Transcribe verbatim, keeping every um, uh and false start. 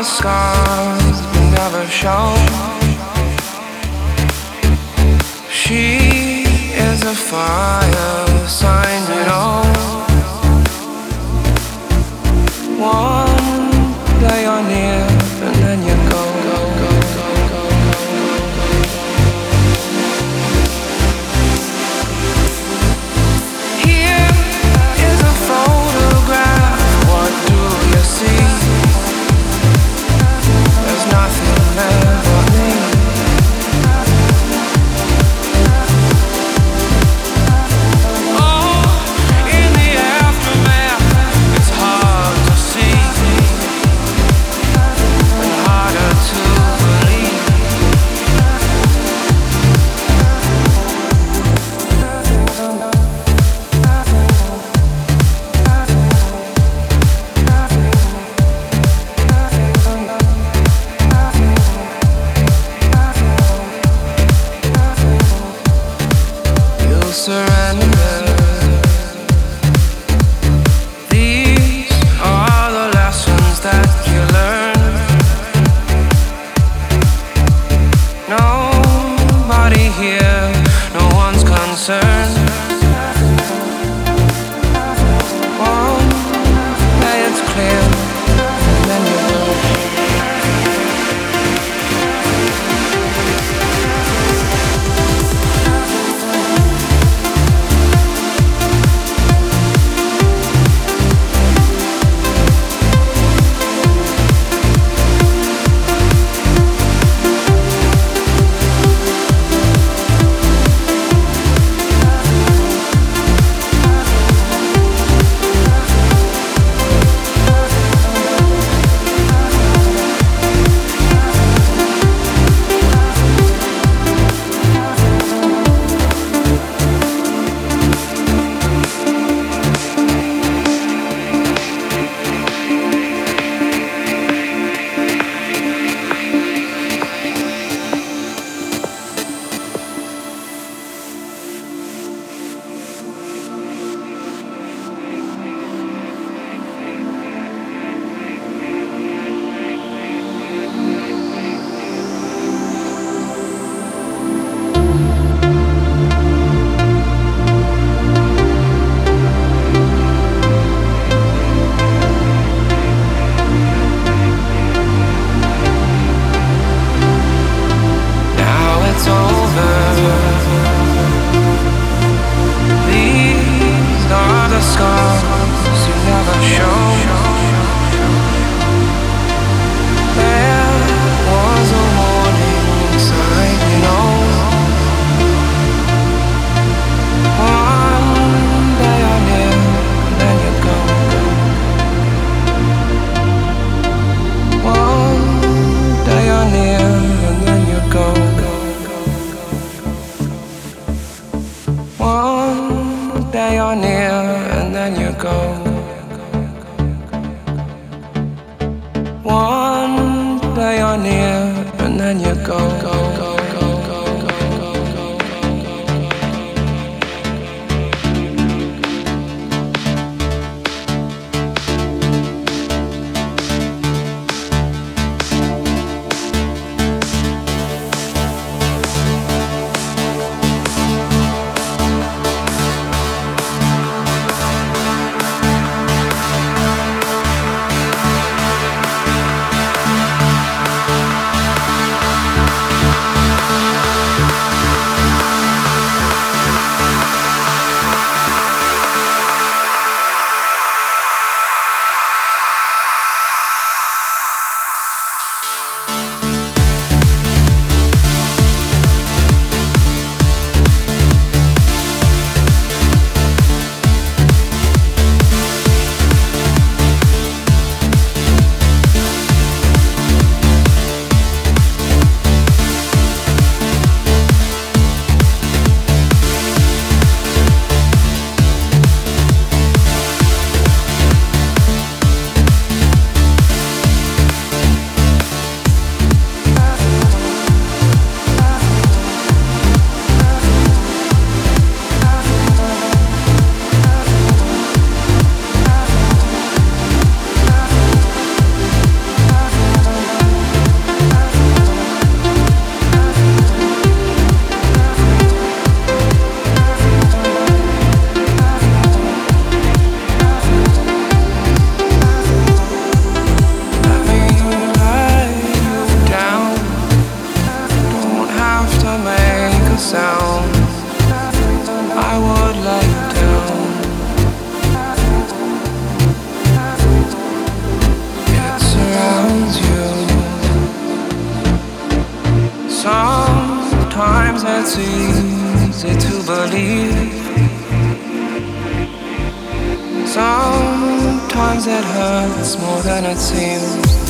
scars you never show. She is a fire sign, you know. One day you're near and then you go, go, go, go, go, go, go, go. Here is a photograph. What do you see? There's nothing there but me. Oh, in the aftermath, it's hard to see and harder to believe. You'll surrender. These are the lessons that you learn. Nobody here, no one's concerned. One day it's clear, and then you go. One day you're near and then you go. One day you're near and then you go, go, go, go, go, go, go, go, go. it's easy to believe. Sometimes it hurts more than it seems.